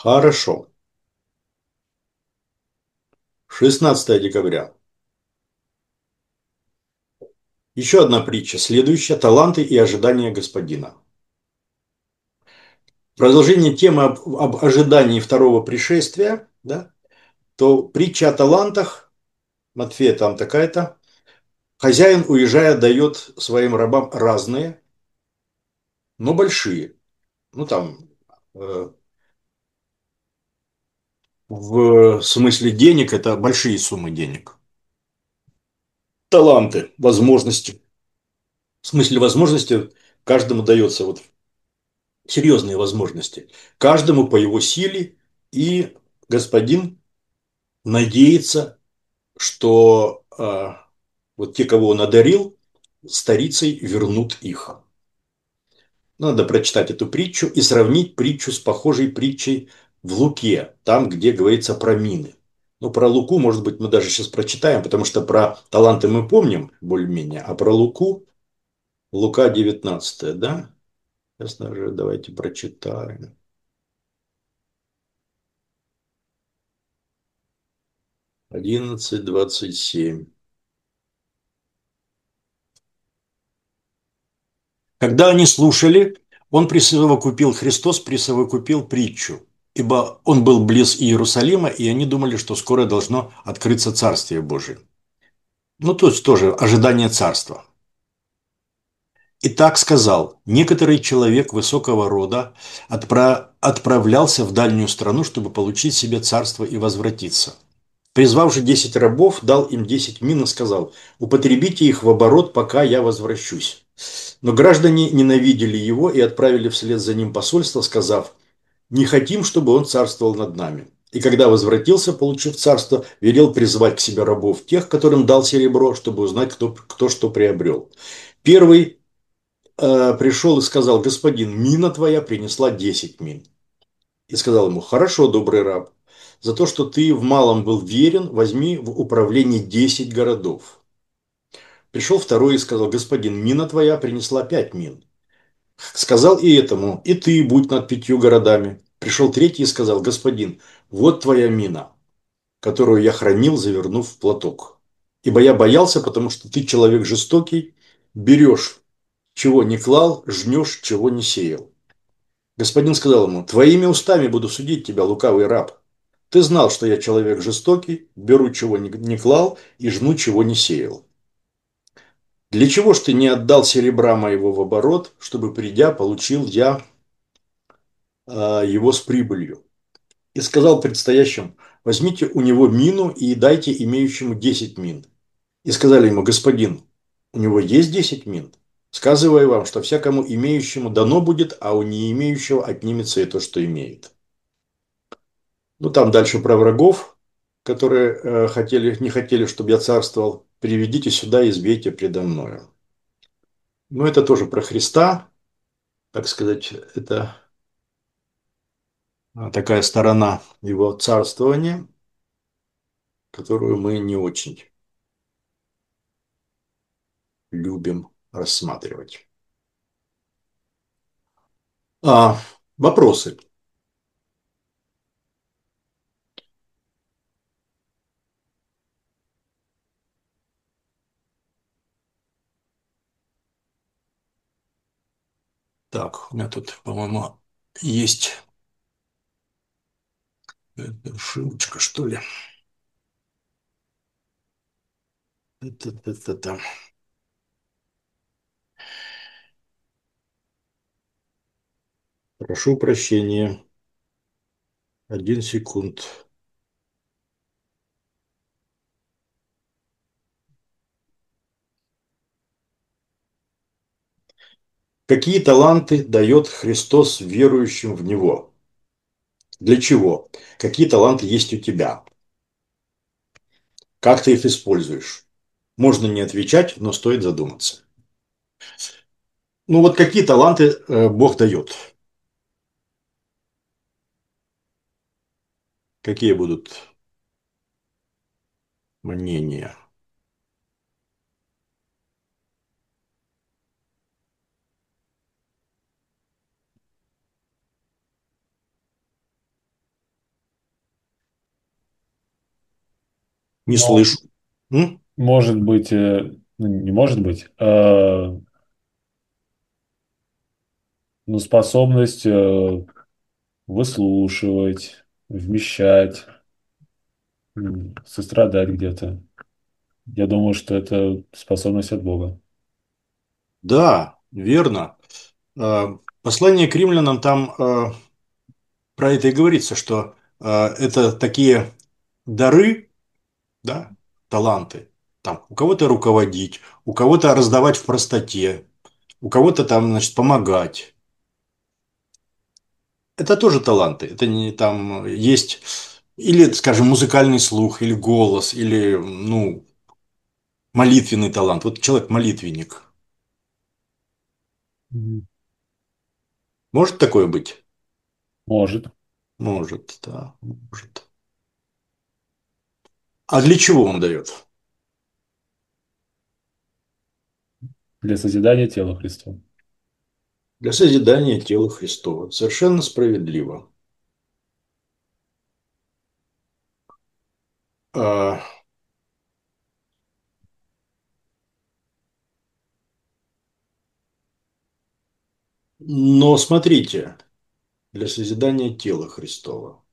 Хорошо. 16 декабря. Еще одна притча, следующая. Таланты и ожидания господина. Продолжение темы об ожидании второго пришествия, да, то притча о талантах, Матфея там такая-то. Хозяин, уезжая, дает своим рабам разные, но большие. Ну, там, в смысле денег, это большие суммы денег. Таланты, возможности. В смысле возможности каждому дается вот серьезные возможности. Каждому по его силе. И господин надеется, что вот те, кого он одарил, старицей вернут их. Надо прочитать эту притчу и сравнить притчу с похожей притчей в Луке, там, где говорится про мины. Ну, про Луку, может быть, мы даже сейчас прочитаем, потому что про таланты мы помним более-менее, а про Луку, Лука 19, да? Сейчас даже давайте прочитаем. 11:27. Когда они слушали, Христос присовокупил притчу, ибо он был близ Иерусалима, и они думали, что скоро должно открыться Царствие Божие. Ну, то есть тоже ожидание царства. И так сказал: некоторый человек высокого рода отправлялся в дальнюю страну, чтобы получить себе царство и возвратиться. Призвав же 10 рабов, дал им 10 мин и сказал: употребите их в оборот, пока я возвращусь. Но граждане ненавидели его и отправили вслед за ним посольство, сказав: не хотим, чтобы он царствовал над нами. И когда возвратился, получив царство, велел призвать к себе рабов тех, которым дал серебро, чтобы узнать, кто что приобрел. Первый пришел и сказал: господин, мина твоя принесла 10 мин. И сказал ему: хорошо, добрый раб, за то, что ты в малом был верен, возьми в управление 10 городов. Пришел второй и сказал: господин, мина твоя принесла 5 мин. Сказал и этому: и ты будь над 5 городами. Пришел третий и сказал: господин, вот твоя мина, которую я хранил, завернув в платок. Ибо я боялся, потому что ты человек жестокий, берешь, чего не клал, жнешь, чего не сеял. Господин сказал ему: твоими устами буду судить тебя, лукавый раб. Ты знал, что я человек жестокий, беру, чего не клал, и жну, чего не сеял. Для чего ж ты не отдал серебра моего в оборот, чтобы, придя, получил я его с прибылью? И сказал предстоящим: возьмите у него мину и дайте имеющему 10 мин. И сказали ему: господин, у него есть 10 мин. Сказываю вам, что всякому имеющему дано будет, а у не имеющего отнимется и то, что имеет. Ну, там дальше про врагов, которые не хотели, чтобы я царствовал. Приведите сюда и избейте предо мною. Ну, это тоже про Христа, так сказать, это такая сторона его царствования, которую мы не очень любим рассматривать. А, вопросы. Так, у меня тут, по-моему, есть ошибочка, что ли. Это. Прошу прощения. 1 секунд. Какие таланты дает Христос верующим в Него? Для чего? Какие таланты есть у тебя? Как ты их используешь? Можно не отвечать, но стоит задуматься. Ну вот какие таланты Бог дает? Какие будут мнения? Не Но слышу. М? может быть, ну, не может быть, ну, способность выслушивать, вмещать, сострадать где-то. Я думаю, что это способность от Бога. Да, верно. Послание к римлянам там про это и говорится, что это такие дары, да, таланты. Там у кого-то руководить, у кого-то раздавать в простоте, у кого-то там, значит, помогать. Это тоже таланты. Это не там есть или, скажем, музыкальный слух, или голос, или, ну, молитвенный талант. Вот человек молитвенник. Мгм. Может такое быть? Может. Может, да, может. А для чего он дает? Для созидания тела Христова. Для созидания тела Христова. Совершенно справедливо. А, Но смотрите, для созидания тела Христова.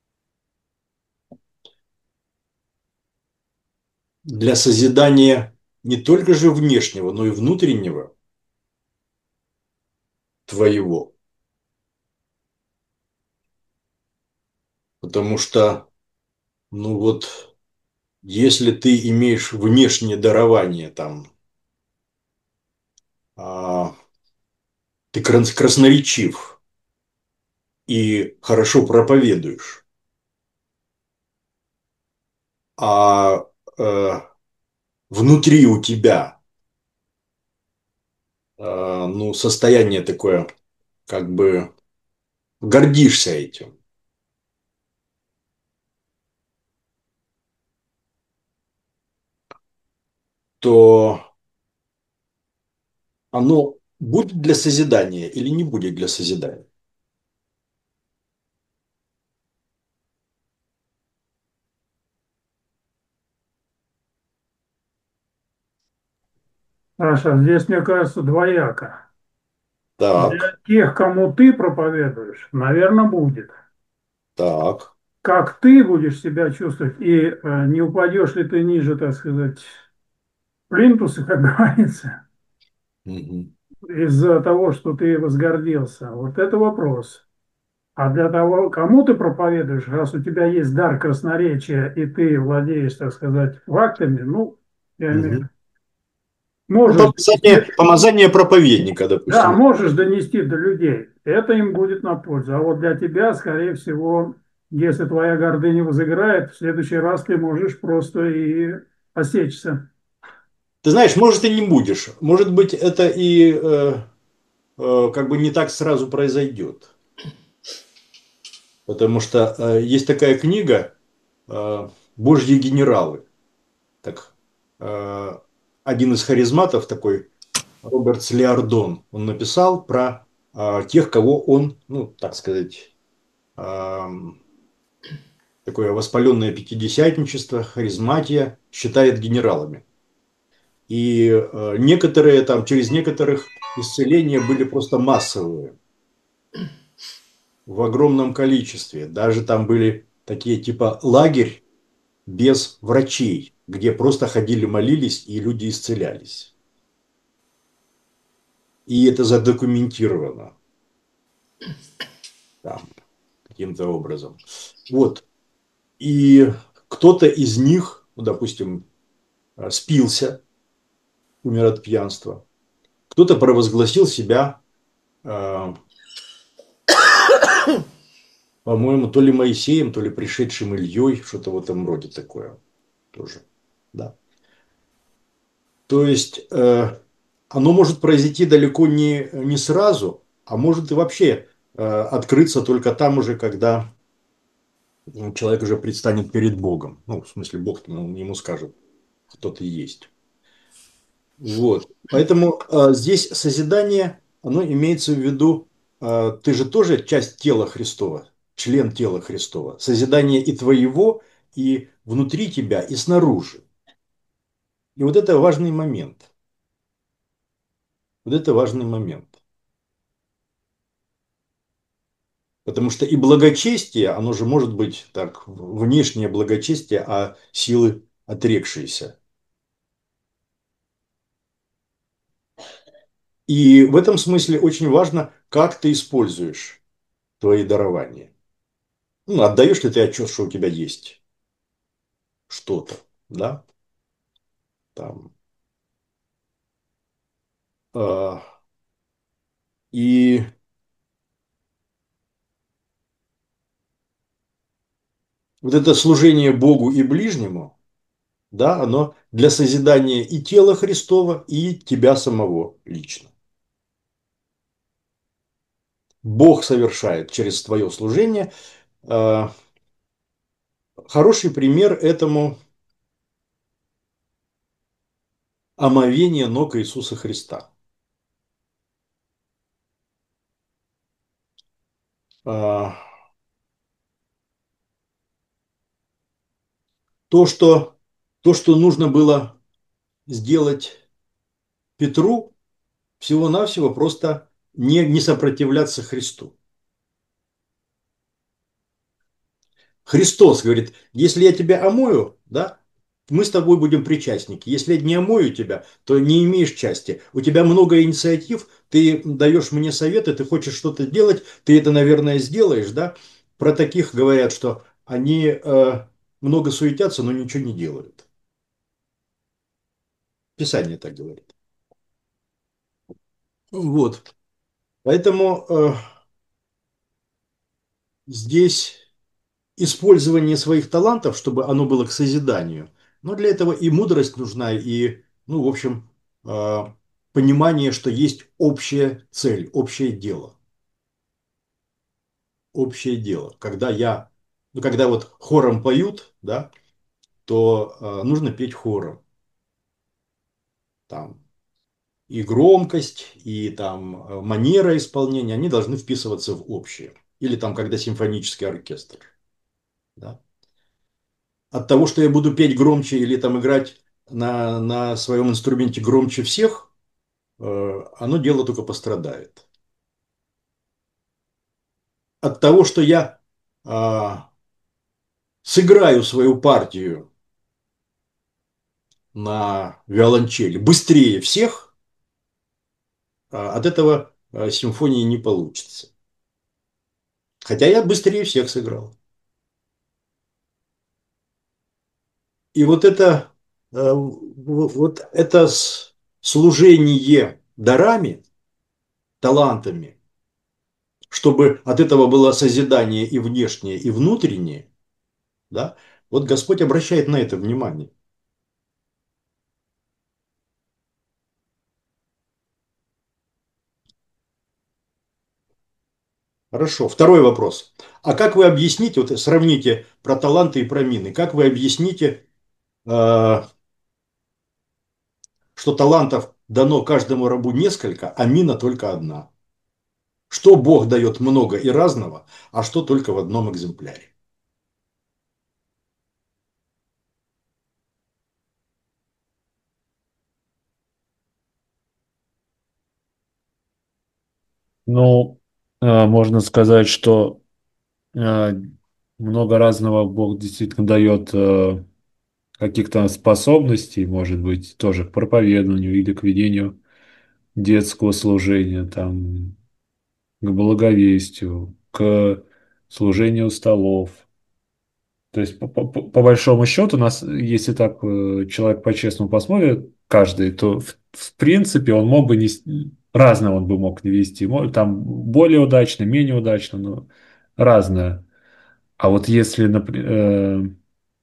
Для созидания не только же внешнего, но и внутреннего твоего. Потому что, ну вот, если ты имеешь внешнее дарование, там, ты красноречив и хорошо проповедуешь, а э, внутри у тебя, ну, состояние такое, как бы гордишься этим, то оно будет для созидания или не будет для созидания? Саша, здесь, мне кажется, двояко. Для Так, тех, кому ты проповедуешь, наверное, будет. так. Как ты будешь себя чувствовать и не упадешь ли ты ниже, так сказать, плинтуса, как говорится, Мгм. из-за того, что ты возгордился. Вот это вопрос. А для того, кому ты проповедуешь, раз у тебя есть дар красноречия, и ты владеешь, так сказать, фактами, ну, я имею в Мгм. виду, Ну, можешь помазание, помазание проповедника, да, допустим. можешь донести до людей, это им будет на пользу. А вот для тебя, скорее всего, если твоя гордыня возыграет, в следующий раз ты можешь просто и осечься. Ты знаешь, может, и не будешь. Может быть, это и как бы не так сразу произойдет. Потому что есть такая книга «Божьи генералы». Так, э, один из харизматов такой, Роберт Слиардон, он написал про тех, кого он, ну, так сказать, э, такое воспаленное пятидесятничество, харизматия считает генералами. И некоторые там, через некоторых исцеления были просто массовые, в огромном количестве. Даже там были такие типа лагерь без врачей, где просто ходили, молились, и люди исцелялись. И это задокументировано там каким-то образом. Вот. И кто-то из них, ну, допустим, спился, умер от пьянства. Кто-то провозгласил себя, э, по-моему, то ли Моисеем, то ли пришедшим Ильей, что-то в этом роде такое тоже. Да. То есть оно может произойти далеко не сразу, а может и вообще открыться только там уже, когда человек уже предстанет перед Богом. Ну, в смысле, Бог ему скажет, кто ты есть. Вот. Поэтому здесь созидание, оно имеется в виду, ты же тоже часть тела Христова, член тела Христова. Созидание и твоего, и внутри тебя и снаружи. И вот это важный момент. Вот это важный момент. Потому что и благочестие, оно же может быть так, внешнее благочестие, а силы отрекшиеся. И в этом смысле очень важно, как ты используешь твои дарования. Ну, отдаешь ли ты отчет, что у тебя есть что-то, да? Там. А, и вот это служение Богу и ближнему, да, оно для созидания и тела Христова, и тебя самого лично. Бог совершает через твое служение. Хороший пример этому омовение ног Иисуса Христа. А, То, что, то, что нужно было сделать Петру, всего-навсего просто не сопротивляться Христу. Христос говорит, если я тебя омою, да, мы с тобой будем причастники. Если я не омою тебя, то не имеешь части. У тебя много инициатив, ты даешь мне советы, ты хочешь что-то делать, ты это, наверное, сделаешь, да. Про таких говорят, что они много суетятся, но ничего не делают. Писание так говорит. Вот. Поэтому здесь использование своих талантов, чтобы оно было к созиданию. Но для этого и мудрость нужна, и, ну, в общем, понимание, что есть общая цель, общее дело. Общее дело. Когда вот хором поют, да, то нужно петь хором. Там и громкость, и там манера исполнения, они должны вписываться в общее. Или там, когда симфонический оркестр. Да. От того, что я буду петь громче или там играть на своем инструменте громче всех, оно дело только пострадает. От того, что я сыграю свою партию на виолончели быстрее всех, от этого симфонии не получится. Хотя я быстрее всех сыграл. И вот это служение дарами, талантами, чтобы от этого было созидание и внешнее, и внутреннее, да, вот Господь обращает на это внимание. Хорошо. Второй вопрос. А как вы объясните, вот сравните про таланты и про мины, как вы объясните, что талантов дано каждому рабу несколько, а мина только одна? Что Бог дает много и разного, а что только в одном экземпляре? Ну, можно сказать, что э, много разного Бог действительно дает каких-то способностей, может быть, тоже к проповедованию или к ведению детского служения, там, к благовестию, к служению столов. То есть, по большому счету, у нас, если так человек по-честному посмотрит, каждый, то в принципе он мог бы нести, разное он бы мог не вести. Там более удачно, менее удачно, но разное. А вот если, например,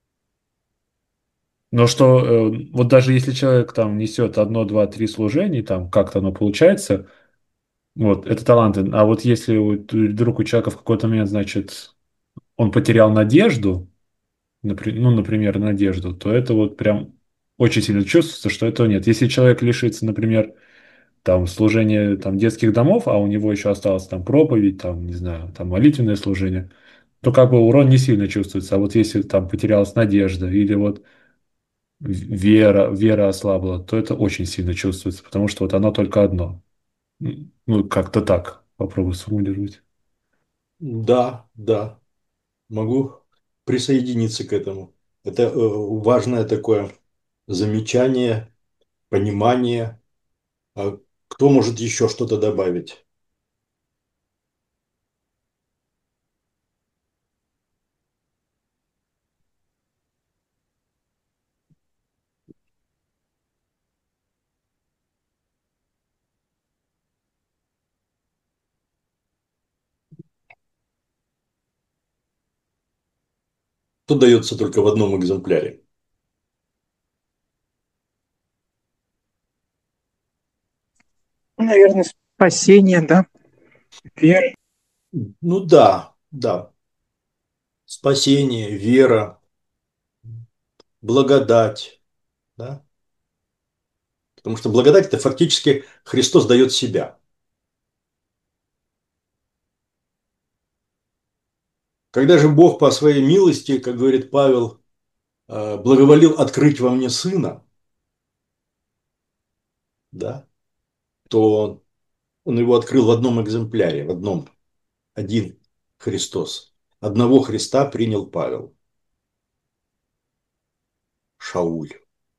но что, вот даже если человек там несет одно, два, три служения, там как-то оно получается, вот, это таланты. А вот если вдруг у человека в какой-то момент, значит, он потерял надежду, ну, например, надежду, то это вот прям очень сильно чувствуется, что этого нет. Если человек лишится, например, там служения там детских домов, а у него еще осталось там проповедь, там, не знаю, там молитвенное служение, то как бы урон не сильно чувствуется. А вот если там потерялась надежда или вот вера ослабла, то это очень сильно чувствуется, потому что вот оно только одно. Ну, как-то так попробую сформулировать. Да, да, могу присоединиться к этому. Это важное такое замечание, понимание. А кто может еще что-то добавить? Тут дается только в одном экземпляре. Наверное, спасение, да, вера. Ну да, да. Спасение, вера, благодать. Да? Потому что благодать – это фактически Христос дает себя. Когда же Бог по своей милости, как говорит Павел, благоволил открыть во мне Сына, да, то Он его открыл в одном экземпляре, в одном, один Христос. Одного Христа принял Павел, Шауль.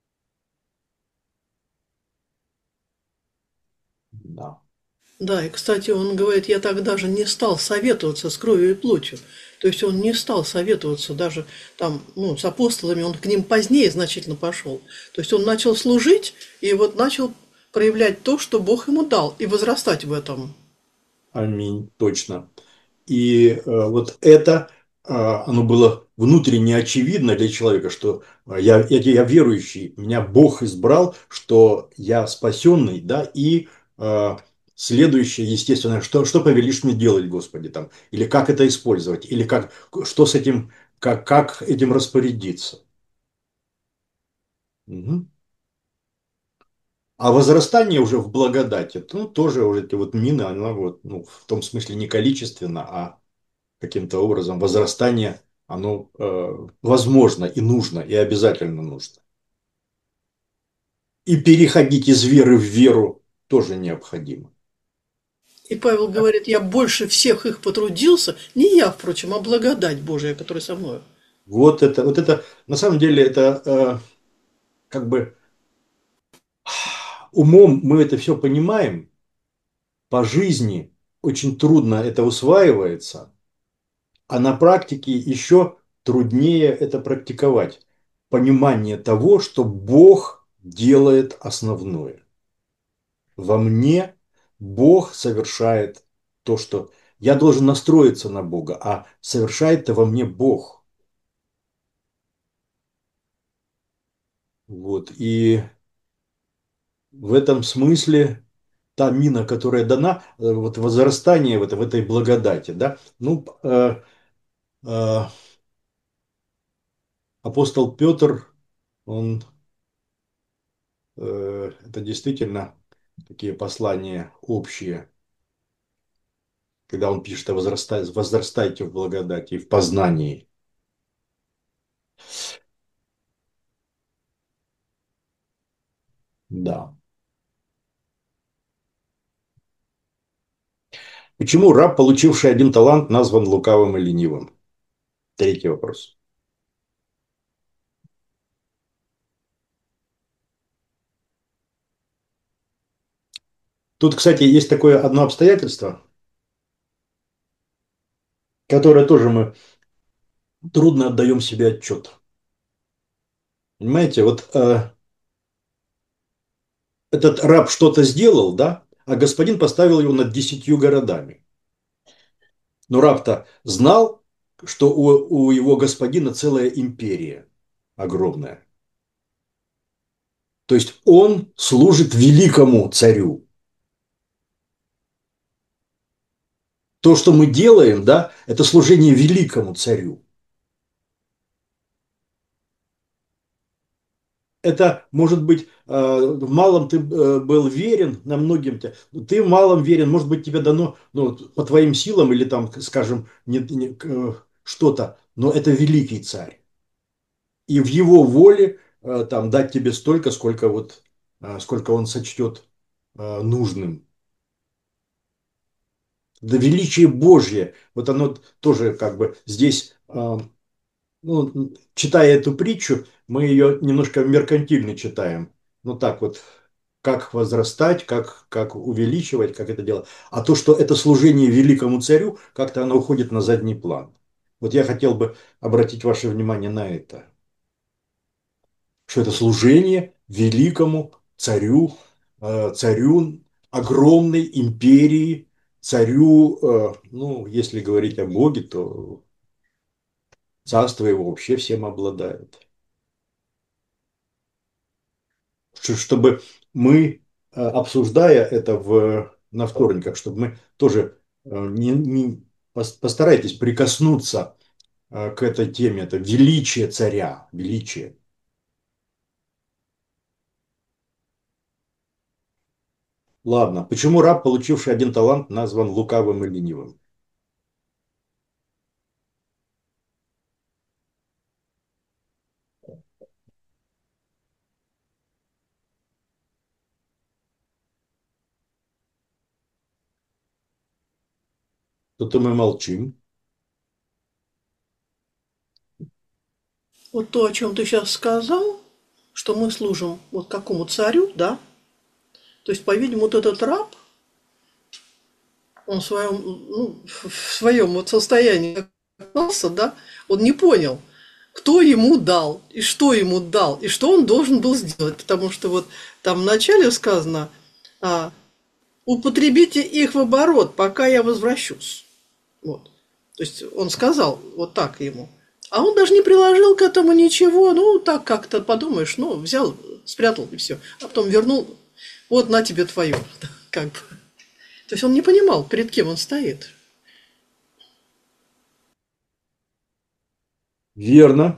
Да. Да, и, кстати, он говорит, я тогда же не стал советоваться с кровью и плотью. То есть он не стал советоваться даже там, ну, с апостолами, он к ним позднее значительно пошел. То есть он начал служить и вот начал проявлять то, что Бог ему дал, и возрастать в этом. Аминь, точно. И вот это, оно было внутренне очевидно для человека, что я верующий, меня Бог избрал, что я спасенный, да, и следующее, естественно, что повелишь мне делать, Господи, там, или как это использовать, или что с этим, как этим распорядиться. Мгм. А возрастание уже в благодати, ну, тоже уже эти вот мины, она вот, ну, в том смысле не количественно, а каким-то образом возрастание, оно возможно и нужно, и обязательно нужно. И переходить из веры в веру тоже необходимо. И Павел говорит, я больше всех их потрудился, не я, впрочем, а благодать Божия, которая со мной. Вот это, на самом деле, это как бы умом мы это все понимаем, по жизни очень трудно это усваивается, а на практике еще труднее это практиковать. Понимание того, что Бог делает основное. Во мне Бог совершает то, что я должен настроиться на Бога, а совершает-то во мне Бог. Вот. И в этом смысле та мина, которая дана, вот возрастание в этой благодати, да, ну, э, апостол Петр, он, это действительно такие послания общие, когда он пишет о возрастайте в благодати и в познании. Да. Почему раб, получивший один талант, назван лукавым и ленивым? Третий вопрос. Тут, кстати, есть такое одно обстоятельство, которое тоже мы трудно отдаем себе отчет. Понимаете, вот этот раб что-то сделал, да, а господин поставил его над 10 городами. Но раб-то знал, что у его господина целая империя огромная. То есть он служит великому царю. То, что мы делаем, да, это служение великому царю. Это может быть в малом ты был верен, на многим ты в малом верен, может быть тебе дано, ну, по твоим силам или там, скажем, что-то, но это великий царь. И в его воле там дать тебе столько, сколько он сочтет нужным. Да величие Божье, вот оно тоже как бы здесь, ну, читая эту притчу, мы ее немножко меркантильно читаем. Ну так вот, как возрастать, как увеличивать, как это делать. А то, что это служение великому царю, как-то оно уходит на задний план. Вот я хотел бы обратить ваше внимание на это. Что это служение великому царю, царю огромной империи, царю, ну, если говорить о Боге, то царство его вообще всем обладает. Чтобы мы, обсуждая это на вторниках, чтобы мы тоже постарайтесь прикоснуться к этой теме, это величие царя, величие. Ладно, почему раб, получивший один талант, назван лукавым и ленивым? Тут мы молчим. Вот то, о чем ты сейчас сказал, что мы служим вот какому царю, да? То есть, по-видимому, вот этот раб, он в своем, ну, в своем вот состоянии остался, да, он не понял, кто ему дал, и что он должен был сделать. Потому что вот там в начале сказано, а, употребите их в оборот, пока я возвращусь. Вот. То есть он сказал вот так ему. А он даже не приложил к этому ничего. Ну, так как-то подумаешь, ну, взял, спрятал и все. А потом вернул, вот на тебе твое. Как бы. То есть он не понимал, перед кем он стоит. Верно.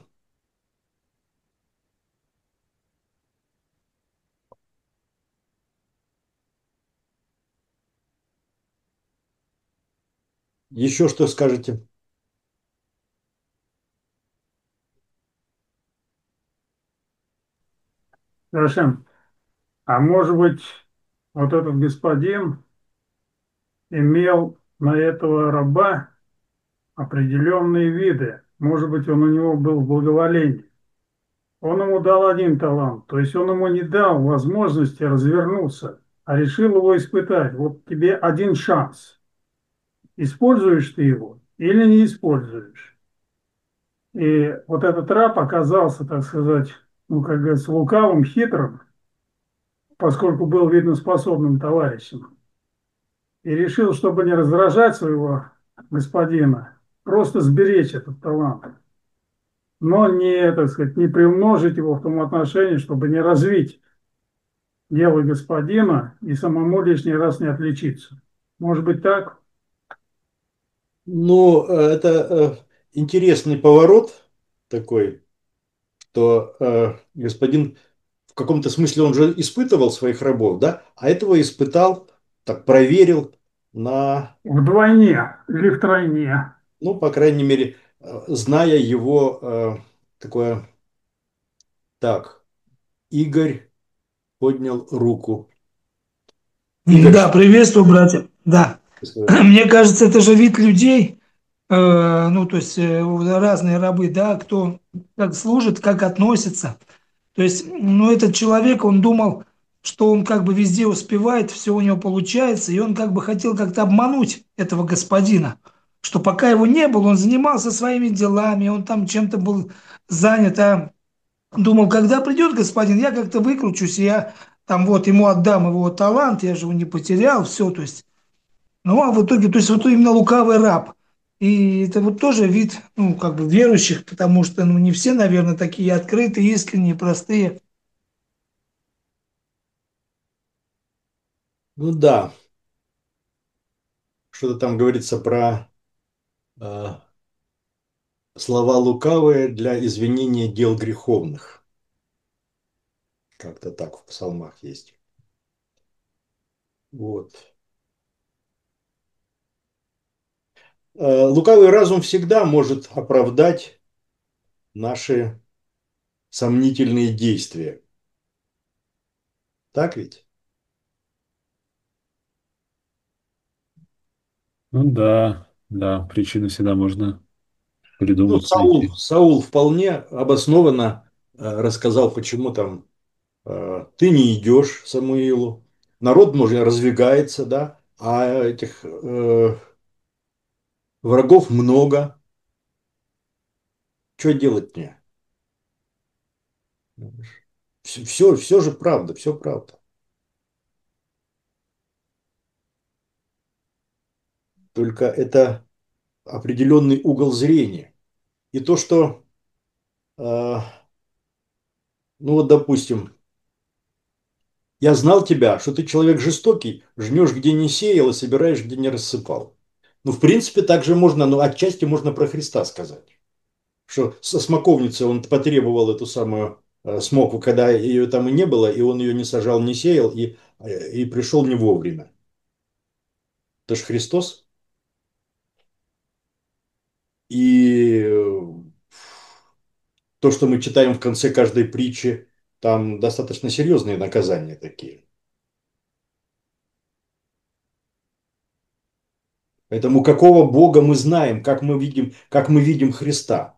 Еще что скажете? Совершенно. А может быть, вот этот господин имел на этого раба определенные виды. Может быть, он у него был в благоволении. Он ему дал один талант, то есть он ему не дал возможности развернуться, а решил его испытать. Вот тебе один шанс. Используешь ты его или не используешь? И вот этот раб оказался, так сказать, ну, как говорится, лукавым, хитрым, поскольку был, видно, способным товарищем. И решил, чтобы не раздражать своего господина, просто сберечь этот талант, но не, так сказать, не приумножить его в том отношении, чтобы не развить дело господина и самому лишний раз не отличиться. Может быть так? Ну, это интересный поворот такой, что господин в каком-то смысле он же испытывал своих рабов, да, а этого испытал, так проверил на, Вдвойне или втройне. ну, по крайней мере, зная его такое, так, Игорь поднял руку. Игорь, Да, приветствую, братья. Да, что мне кажется, это же вид людей, ну, то есть разные рабы, да, кто как служит, как относится. То есть, ну, этот человек, он думал, что он как бы везде успевает, все у него получается, и он как бы хотел как-то обмануть этого господина, что пока его не было, он занимался своими делами, он там чем-то был занят, а думал, когда придет господин, я как-то выкручусь, я там вот ему отдам его талант, я же его не потерял, все, то есть. Ну, а в итоге, то есть вот именно лукавый раб. И это вот тоже вид, ну, как бы верующих, потому что, ну, не все, наверное, такие открытые, искренние, простые. ну да, что-то там говорится про э, слова лукавые для извинения дел греховных. Как-то так в псалмах есть. Вот. Лукавый разум всегда может оправдать наши сомнительные действия. Так ведь? Ну да, да, причины всегда можно Ну, придумать, Саул, найти. Саул вполне обоснованно рассказал, почему там ты не идешь Самуилу. Народ, может, раздвигается, да, а этих врагов много. Что делать мне? Все же правда, все правда. Только это определенный угол зрения. И то, что, ну вот, допустим, я знал тебя, что ты человек жестокий, жнешь, где не сеял, и собираешь, где не рассыпал. Ну, в принципе, так же можно, ну, отчасти можно про Христа сказать. Что со смоковницей он потребовал эту самую смоку, когда ее там и не было, и он ее не сажал, не сеял, и пришел не вовремя. Это же Христос. И то, что мы читаем в конце каждой притчи, там достаточно серьезные наказания такие. Поэтому какого Бога мы знаем, как мы видим Христа,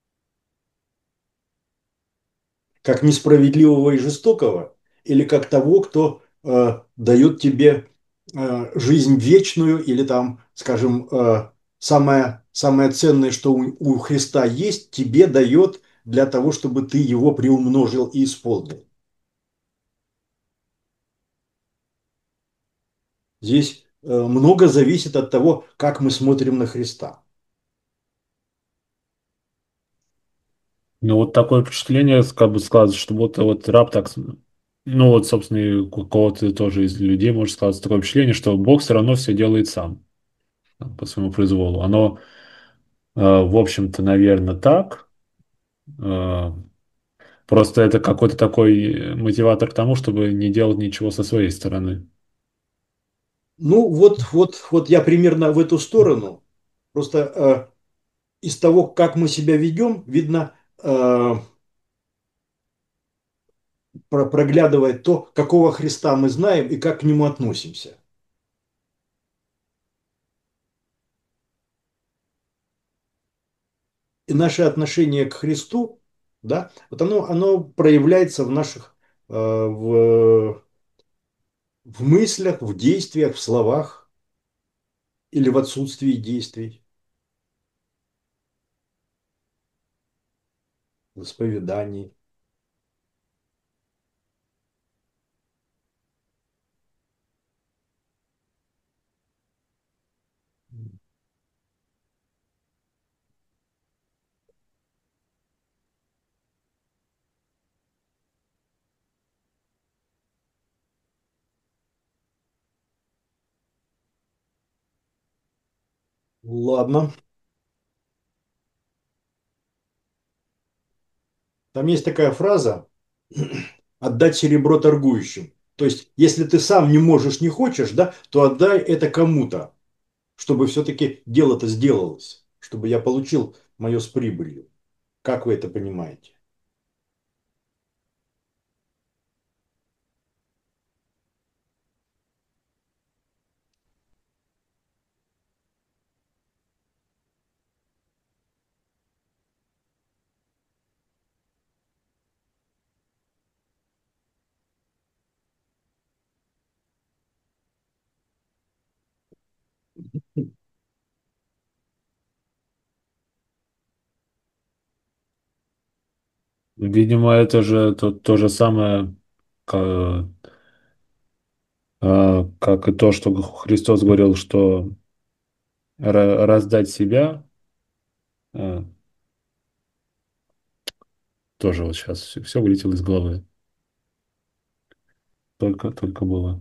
как несправедливого и жестокого, или как того, кто дает тебе жизнь вечную, или там, скажем, самое ценное, что у Христа есть, тебе дает для того, чтобы ты его приумножил и исполнил. Здесь много зависит от того, как мы смотрим на Христа. Ну, вот такое впечатление, как бы складывается, что вот раб так, ну, вот, собственно, и у кого-то тоже из людей может складываться такое впечатление, что Бог все равно все делает сам, по своему произволу. Оно, в общем-то, наверное, так. Э, Просто это какой-то такой мотиватор к тому, чтобы не делать ничего со своей стороны. Ну, вот я примерно в эту сторону. Просто из того, как мы себя ведем, видно, проглядывает то, какого Христа мы знаем и как к нему относимся. И наше отношение к Христу, да, вот оно проявляется в наших, в мыслях, в действиях, в словах или в отсутствии действий, в исповедании. Ладно. Там есть такая фраза «отдать серебро торгующим». То есть, если ты сам не можешь, не хочешь, да, то отдай это кому-то, чтобы все-таки дело-то сделалось, чтобы я получил мое с прибылью. Как вы это понимаете? Видимо, это же то же самое, ка- как и то, что Христос говорил, что раздать себя, а, тоже вот сейчас все вылетело из головы. Только было.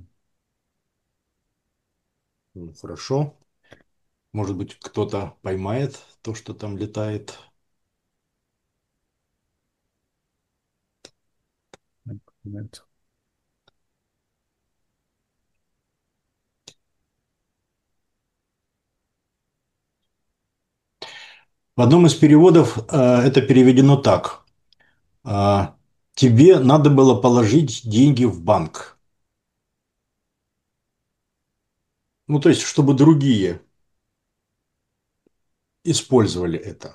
Ну, хорошо. Может быть, кто-то поймает то, что там летает. В одном из переводов это переведено так. А, Тебе надо было положить деньги в банк. Ну, то есть, чтобы другие использовали это.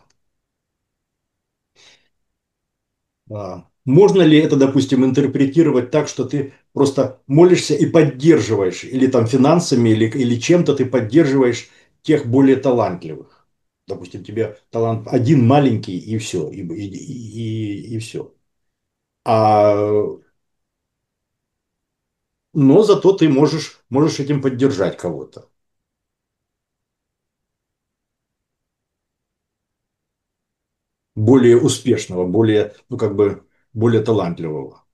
Можно ли это, допустим, интерпретировать так, что ты просто молишься и поддерживаешь, или там финансами, или чем-то ты поддерживаешь тех более талантливых? Допустим, тебе талант один маленький, и все, и все. А, но зато ты можешь этим поддержать кого-то. Более успешного, более, ну, как бы, более талантливого.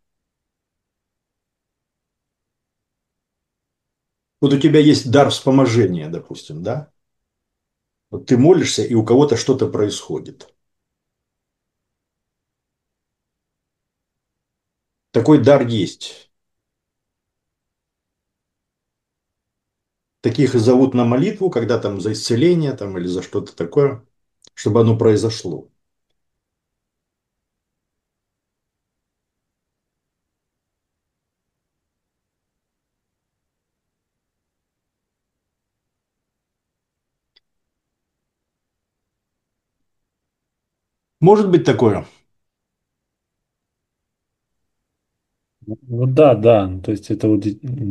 Вот у тебя есть дар вспоможения, допустим, да? Вот ты молишься, и у кого-то что-то происходит. Такой дар есть. Таких и зовут на молитву, когда там за исцеление там, или за что-то такое, чтобы оно произошло. Может быть такое? Ну да, да. Ну, то есть это вот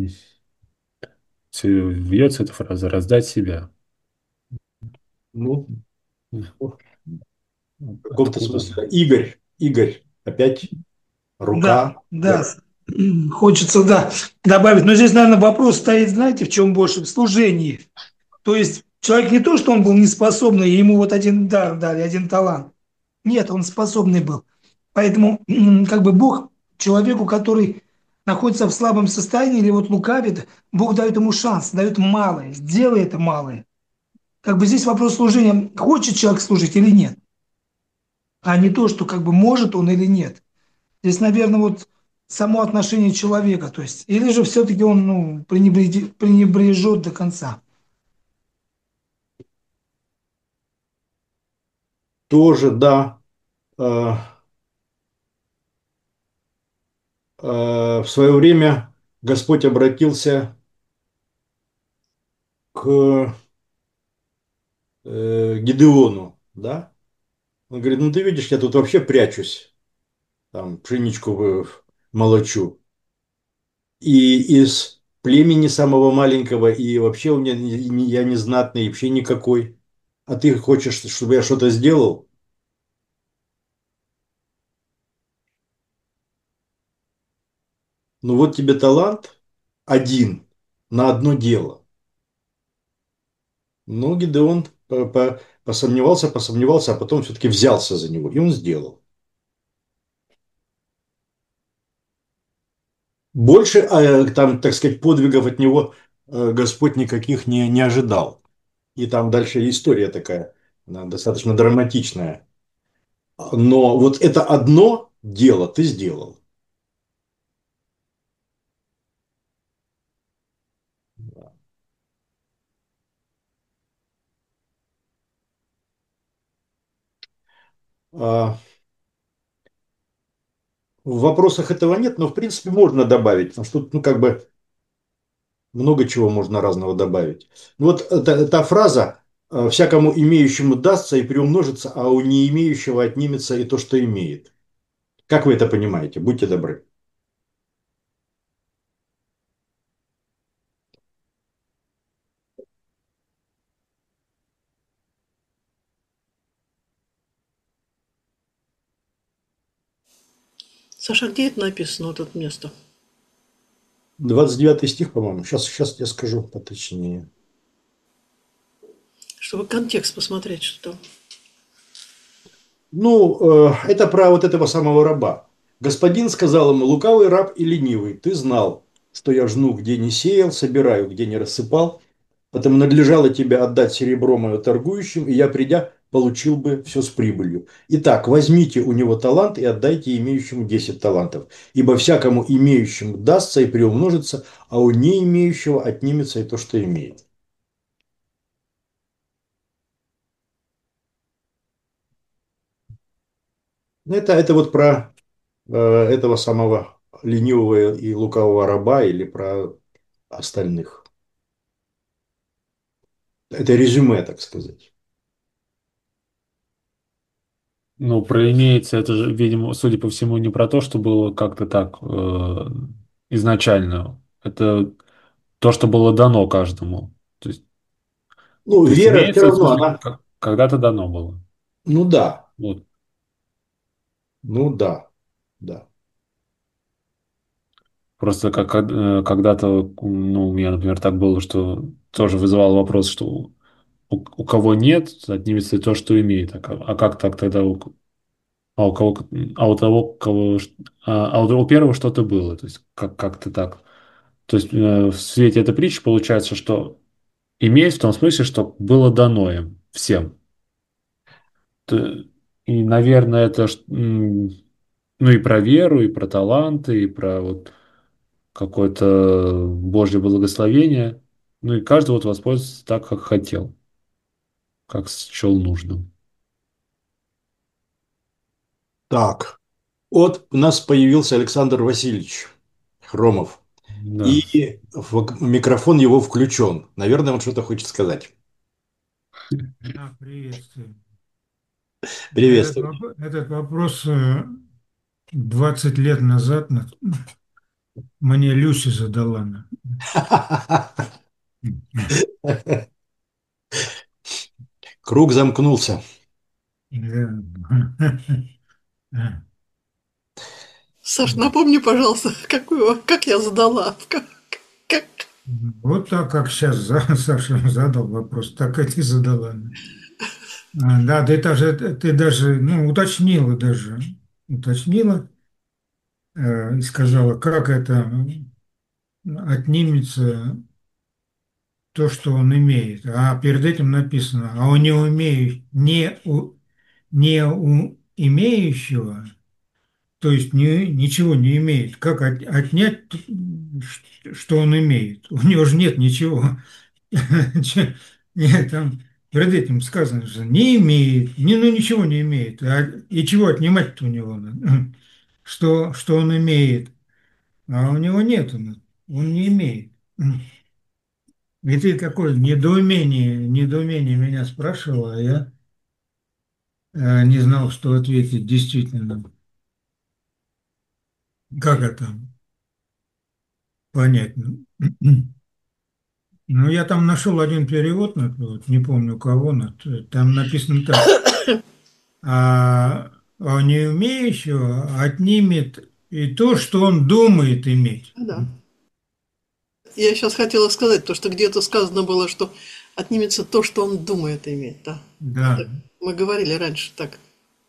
вьется эта фраза «раздать себя». Ну, М, в каком-то Откуда? смысле. Игорь, опять Да, рука. да, хочется, да, добавить. Но здесь, наверное, вопрос стоит, знаете, в чем больше? В служении. То есть человек не то, что он был неспособный, ему вот один дар дали, один талант. Нет, он способный был. Поэтому как бы Бог человеку, который находится в слабом состоянии или вот лукавит, Бог дает ему шанс, дает малое, сделай это малое. Как бы здесь вопрос служения, хочет человек служить или нет, а не то, что как бы может он или нет. Здесь, наверное, вот само отношение человека, то есть, или же все-таки он ну, пренебрежет до конца. Тоже, да. Э, В свое время Господь обратился к Гидеону, да? Он говорит, ну ты видишь, я тут вообще прячусь, там пшеничку молочу. И из племени самого маленького, и вообще у меня я не знатный, и вообще никакой. А ты хочешь, чтобы я что-то сделал? Ну вот тебе талант один на одно дело. Ну, Гидеон посомневался, а потом все-таки взялся за него, и он сделал. Больше, там, так сказать, подвигов от него Господь никаких не ожидал. И там дальше история такая, она достаточно драматичная. Но вот это одно дело ты сделал. А, В вопросах этого нет, но в принципе можно добавить, потому что тут, ну, как бы много чего можно разного добавить. Ну, вот та фраза «всякому имеющему дастся и приумножится, а у не имеющего отнимется и то, что имеет». Как вы это понимаете? Будьте добры. Саша, где это написано, вот это место? 29 стих, по-моему. Сейчас я скажу поточнее. Чтобы контекст посмотреть, что там. Ну, это про вот этого самого раба. Господин сказал ему, лукавый раб и ленивый, ты знал, что я жну, где не сеял, собираю, где не рассыпал, потому надлежало тебе отдать серебро мое торгующим, и я, придя, получил бы все с прибылью. Итак, возьмите у него талант и отдайте имеющему 10 талантов, ибо всякому имеющему дастся и приумножится, а у не имеющего отнимется и то, что имеет. Это вот про этого самого ленивого и лукавого раба или про остальных. Это резюме, так сказать. Ну, про имеется, это же, видимо, судя по всему, не про то, что было как-то так изначально. Это то, что было дано каждому. Ну, То есть вера все имеется, в равно, смысле, она... когда-то дано было. Ну да, Вот. ну да, да. Просто когда-то, ну, у меня, например, так было, что тоже вызывал вопрос, что у кого нет, отнимется и то, что имеет. А как так тогда у кого, а у того, у первого что-то было, то есть как-то так. То есть в свете этой притчи получается, что имеет в том смысле, что было дано им всем. Т- И, наверное, ну и про веру, и про таланты, и про вот какое-то Божье благословение. Ну и каждый вот воспользуется так, как хотел, как счел нужным. Так, вот у нас появился Александр Васильевич Хромов. Да. И микрофон его включен. Наверное, он что-то хочет сказать. Да, приветствую. Приветствую. Этот вопрос 20 лет назад мне Люся задала. Круг замкнулся. Да. Саш, напомни, пожалуйста, как я задала? Как? Вот так, как сейчас Саша задал вопрос, так и ты задала. Да, ты даже, ну, уточнила и сказала, как это отнимется то, что он имеет. А перед этим написано, а не у имеющего, то есть ничего не имеет. Как отнять, что он имеет? У него же нет ничего. Нет, там перед этим сказано, что не имеет, ну ничего не имеет. И чего отнимать-то у него надо? Что он имеет? А у него нет, он не имеет. И ты такое недоумение меня спрашивал, а я не знал, что ответить действительно. Как это понятно? Ну, я там нашел один перевод, вот, не помню у кого, там написано так. А у не умеющего отнимет и то, что он думает иметь. Да. Я сейчас хотела сказать то, что где-то сказано было, что отнимется то, что он думает иметь. Да. Да. Это мы говорили раньше так.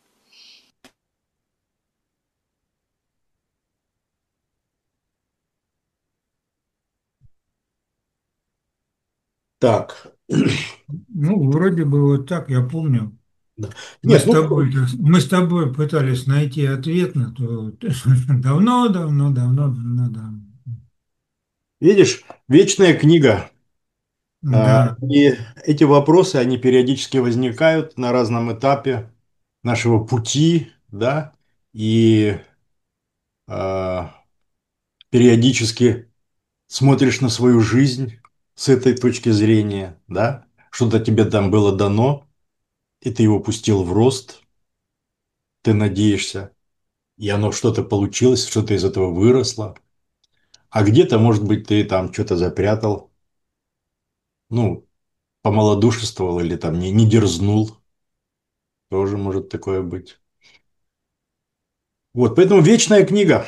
Так. Ну, вроде бы вот так, я помню. Да. Нет, ну, Мы с тобой пытались найти ответ на то давно, давно, давно, давно, давно. видишь, вечная книга. Да. И эти вопросы, они периодически возникают на разном этапе нашего пути, да, и а, периодически смотришь на свою жизнь с этой точки зрения, да, что-то тебе там было дано, и ты его пустил в рост, ты надеешься, и оно что-то получилось, что-то из этого выросло, а где-то, может быть, ты там что-то запрятал, ну, помалодушествовал или там не дерзнул, тоже может такое быть. Вот, поэтому вечная книга.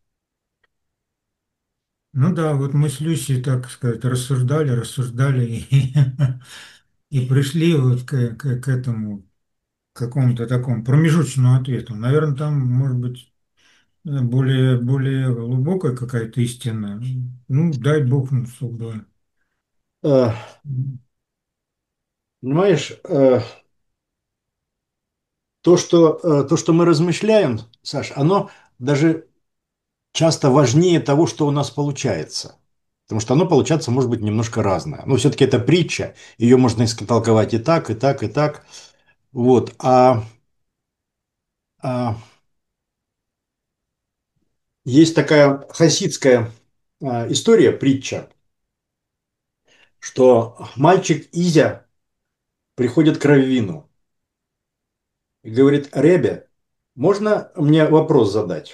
Ну да, вот мы с Люсей, так сказать, рассуждали и пришли вот к этому какому-то такому промежуточному ответу. Наверное, там, может быть, более глубокая какая-то истина. Ну, дай Бог, ну, чтобы... Э, Понимаешь, то, что мы размышляем, Саш, оно даже часто важнее того, что у нас получается. Потому что оно получаться может быть немножко разное. Но все-таки это притча, ее можно истолковать и так, и так, и так. Вот. А Есть такая хасидская история, притча, что мальчик Изя приходит к раввину и говорит: «Ребе, можно мне вопрос задать?»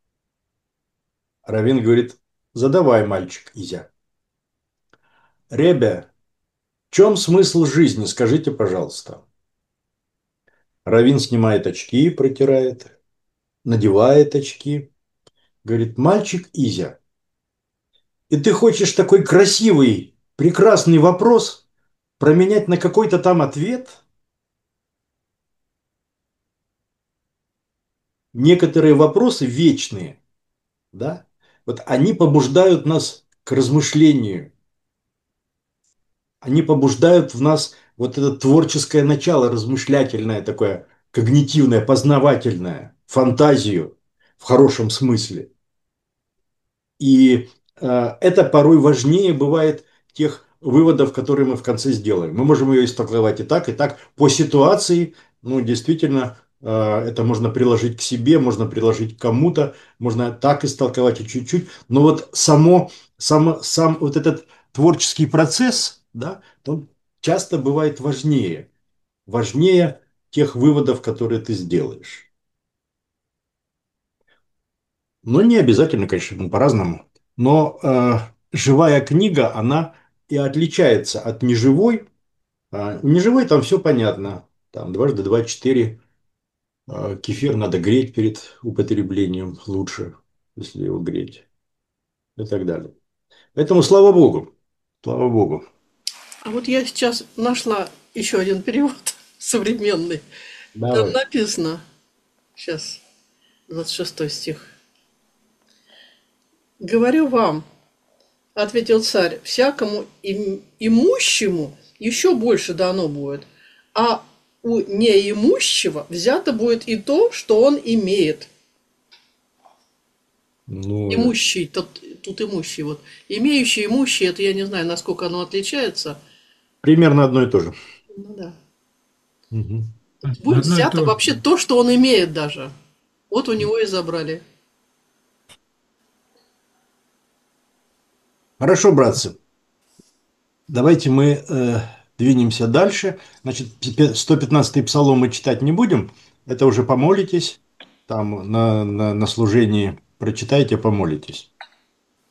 Раввин говорит: «Задавай, мальчик Изя». «Ребе, в чем смысл жизни, скажите, пожалуйста?» Раввин снимает очки, протирает, надевает очки, говорит: «Мальчик Изя, и ты хочешь такой красивый, прекрасный вопрос променять на какой-то там ответ?» Некоторые вопросы вечные, да, вот они побуждают нас к размышлению, они побуждают в нас вот это творческое начало, размышлятельное такое, когнитивное, познавательное, фантазию в хорошем смысле. И это порой важнее бывает тех выводов, которые мы в конце сделаем. Мы можем ее истолковать и так, по ситуации. Ну, действительно, это можно приложить к себе, можно приложить к кому-то, можно так истолковать и чуть-чуть. Но вот сам вот этот творческий процесс, да, он часто бывает важнее тех выводов, которые ты сделаешь. Но не обязательно, конечно, по-разному. Но живая книга, она и отличается от неживой. У неживой там все понятно. Там дважды два – четыре. Кефир надо греть перед употреблением лучше, если его греть. И так далее. Поэтому слава Богу. Слава Богу. А вот я сейчас нашла еще один перевод современный. Там Давай. написано, сейчас, 26 стих. «Говорю вам, — ответил царь, — всякому имущему еще больше дано будет, а у неимущего взято будет и то, что он имеет». Ну, Имущий, тут имущий. Вот. Имеющий, имущий, это я не знаю, насколько оно отличается. примерно одно и то же. Ну да. Угу. Будет Одно и взято то же. вообще то, что он имеет даже. Вот у него и забрали. Хорошо, братцы. Давайте мы двинемся дальше. Значит, 115-й псалом мы читать не будем. Это уже помолитесь. Там на служении прочитайте, помолитесь.